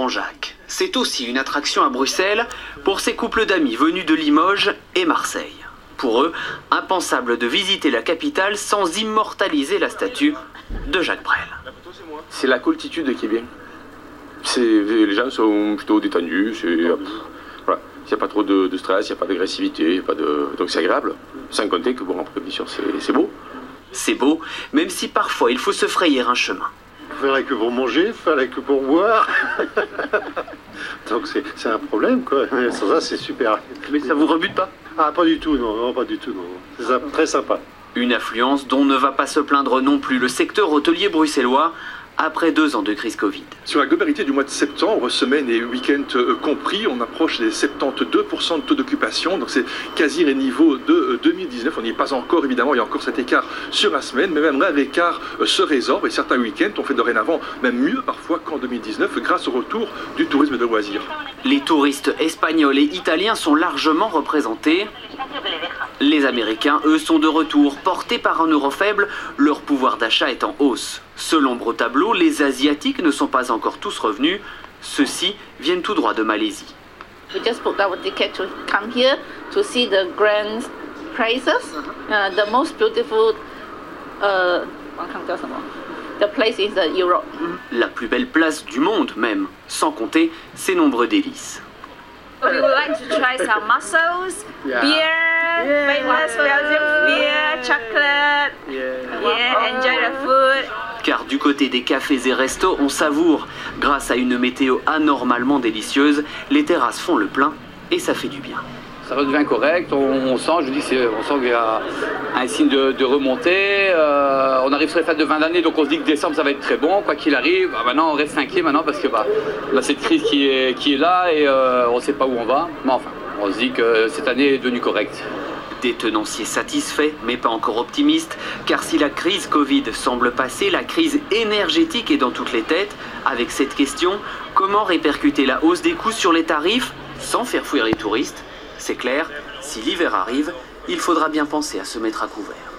Grand Jacques. C'est aussi une attraction à Bruxelles pour ces couples d'amis venus de Limoges et Marseille. Pour eux, impensable de visiter la capitale sans immortaliser la statue de Jacques Brel. C'est la cooltitude qui est bien. Les gens sont plutôt détendus, voilà. Il n'y a pas trop de stress, il n'y a pas d'agressivité, donc c'est agréable. Sans compter que, bon, en compétition, c'est beau. C'est beau, même si parfois il faut se frayer un chemin. Il fallait que pour manger, il fallait que pour boire. Donc c'est un problème, quoi. Sans ça, c'est super. Mais ça vous rebute pas? Ah, pas du tout, non, pas du tout, non. C'est très sympa. Une affluence dont ne va pas se plaindre non plus le secteur hôtelier bruxellois après 2 ans de crise Covid. Sur la globalité du mois de septembre, semaine et week-end compris, on approche des 72% de taux d'occupation, donc c'est quasi les niveaux de 2019. On n'y est pas encore, évidemment, il y a encore cet écart sur la semaine, mais même là, l'écart se résorbe et certains week-ends ont fait dorénavant même mieux parfois qu'en 2019 grâce au retour du tourisme de loisirs. Les touristes espagnols et italiens sont largement représentés. Les Américains, eux, sont de retour, portés par un euro faible, leur pouvoir d'achat est en hausse. Selon Tableau, les Asiatiques ne sont pas encore tous revenus. Ceux-ci viennent tout droit de Malaisie. We just booked our ticket to come here to see the grand places, the most beautiful. The place is Europe. La plus belle place du monde même, sans compter ses nombreux délices. We would like to try some mussels, beer, famous Belgian beer, chocolate. Enjoy the food. Car du côté des cafés et restos, on savoure. Grâce à une météo anormalement délicieuse, les terrasses font le plein et ça fait du bien. Ça redevient correct, on sent qu'il y a un signe de remontée. On arrive sur les fêtes de fin d'année, donc on se dit que décembre ça va être très bon, quoi qu'il arrive. Maintenant on reste inquiet parce que on a cette crise qui est là et on ne sait pas où on va. Mais enfin, on se dit que cette année est devenue correcte. Des tenanciers satisfaits, mais pas encore optimistes, car si la crise Covid semble passer, la crise énergétique est dans toutes les têtes. Avec cette question, comment répercuter la hausse des coûts sur les tarifs sans faire fuir les touristes? C'est clair, si l'hiver arrive, il faudra bien penser à se mettre à couvert.